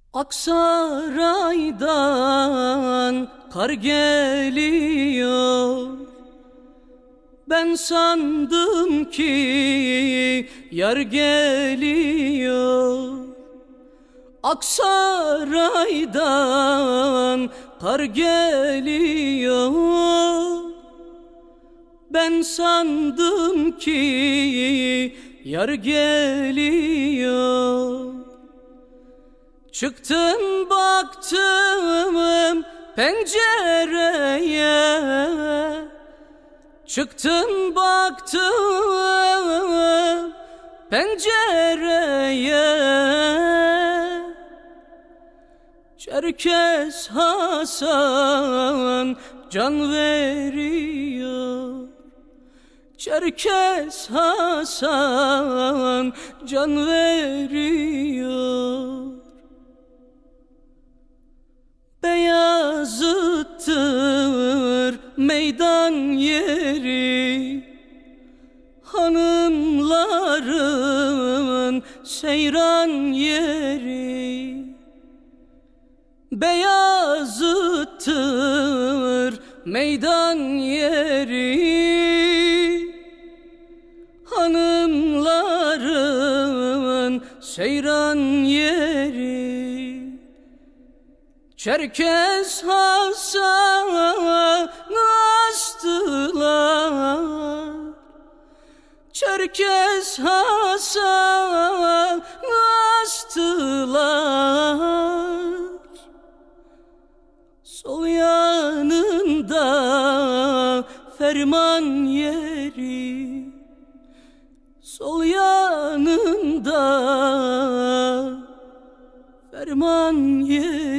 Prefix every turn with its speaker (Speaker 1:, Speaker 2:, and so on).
Speaker 1: Aksaray'dan kar geliyor. Ben sandım ki yar geliyor. Aksaray'dan kar geliyor. Ben sandım ki yar geliyor. Çıktım baktım pencereye, çıktım baktım pencereye. Çerkes Hasan can veriyor. Çerkes Hasan can veriyor. Beyazıttır meydan yeri, hanımların seyran yeri. Beyazıttır meydan yeri, hanımların seyran yeri. Çerkes Hasan'ı astılar, Çerkes Hasan'ı astılar. Sol yanında ferman yeri, sol yanında ferman yeri.